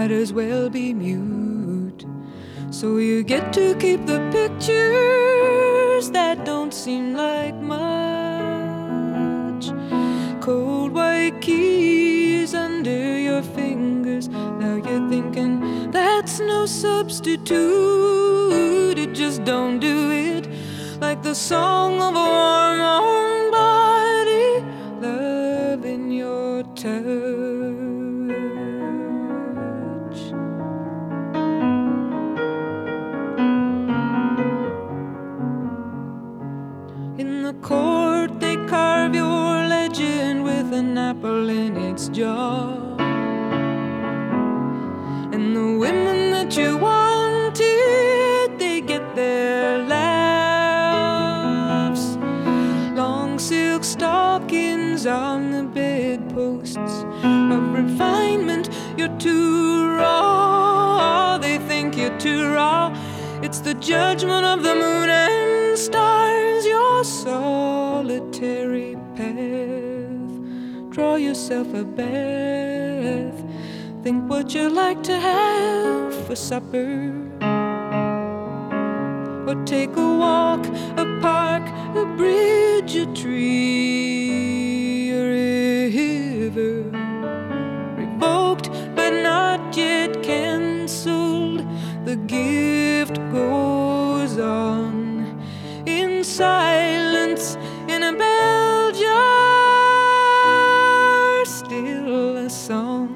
might as well be mute. So you get to keep the pictures that don't seem like much. Cold white keys under your fingers. Now you're thinking that's no substitute. It just don't do it like the song of a warm body, love in your touch. In the court they carve your legend with an apple in its jaw. And the women that you wanted, they get their laughs. Long silk stockings on the bedposts of refinement. You're too raw, they think you're too raw. It's the judgment of the moon and stars, your solitary path. Draw yourself a bath. Think what you like to have for supper. Or take a walk, a park, a bridge, a tree, a river. Revoked but not yet cancelled. The gift goes on in silence in a bell jar, still a song.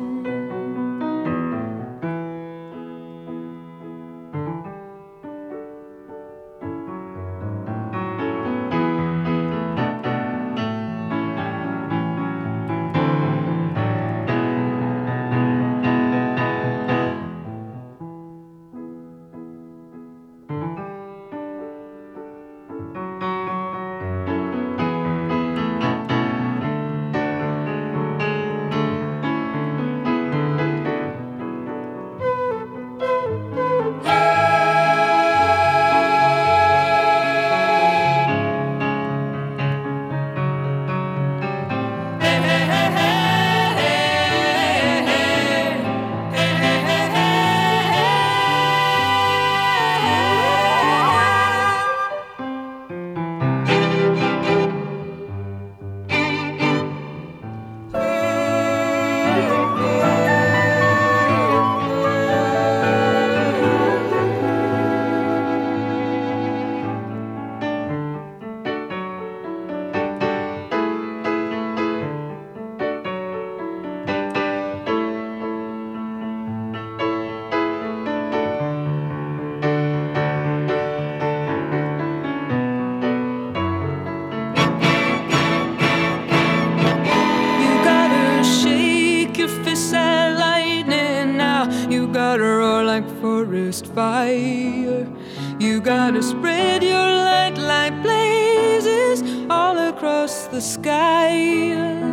You gotta roar like forest fire. You gotta spread your light like blazes all across the sky.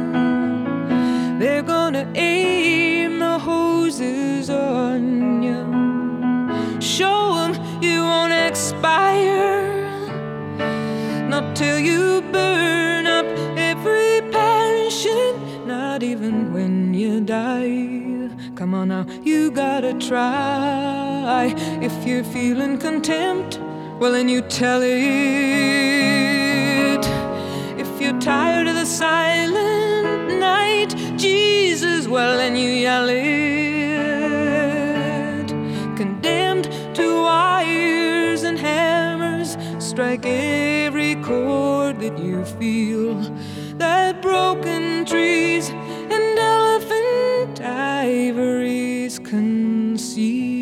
They're gonna aim the hoses on you. Show 'em you won't expire. Not till you burn up every passion, not even when you die. Come on now, you gotta try. If you're feeling contempt, well then you tell it. If you're tired of the silent night, Jesus, well then you yell it. Condemned to wires and hammers, strike every chord that you feel. That broken trees and elephant ivories conceal.